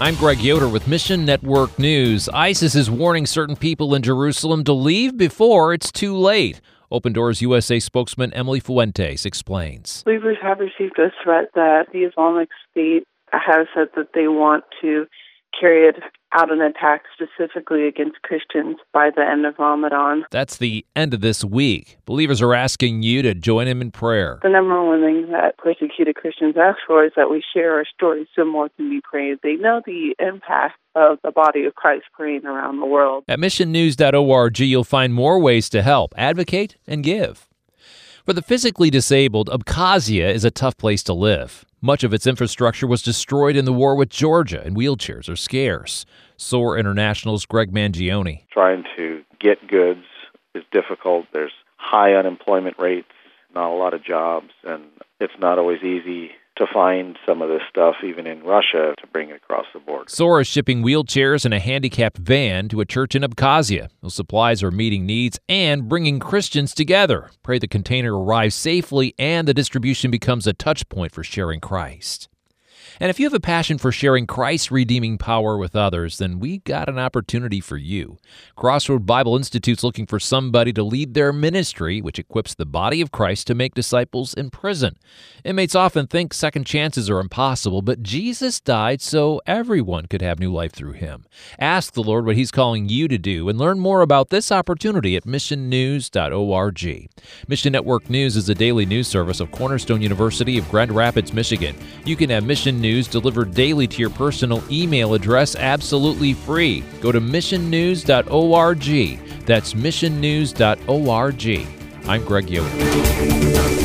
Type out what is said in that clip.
I'm Greg Yoder with Mission Network News. ISIS is warning certain people in Jerusalem to leave before it's too late. Open Doors USA spokesman Emily Fuentes explains. Believers have received a threat that the Islamic State has said that they want to carry out an attack specifically against Christians by the end of Ramadan. That's the end of this week. Believers are asking you to join them in prayer. The number one thing that persecuted Christians ask for is that we share our stories so more can be prayed. They know the impact of the body of Christ praying around the world. At missionnews.org, you'll find more ways to help, advocate, and give. For the physically disabled, Abkhazia is a tough place to live. Much of its infrastructure was destroyed in the war with Georgia, and wheelchairs are scarce. SOAR International's Greg Mangione. Trying to get goods is difficult. There's high unemployment rates, not a lot of jobs, and it's not always easy to find some of this stuff, even in Russia, to bring it across the border. SOAR is shipping wheelchairs and a handicapped van to a church in Abkhazia. Those supplies are meeting needs and bringing Christians together. Pray the container arrives safely and the distribution becomes a touch point for sharing Christ. And if you have a passion for sharing Christ's redeeming power with others, then we got an opportunity for you. Crossroad Bible Institute's looking for somebody to lead their ministry, which equips the body of Christ to make disciples in prison. Inmates often think second chances are impossible, but Jesus died so everyone could have new life through him. Ask the Lord what he's calling you to do and learn more about this opportunity at missionnews.org. Mission Network News is a daily news service of Cornerstone University of Grand Rapids, Michigan. You can have Mission News delivered daily to your personal email address absolutely free. Go to missionnews.org. That's missionnews.org. I'm Greg Yoder.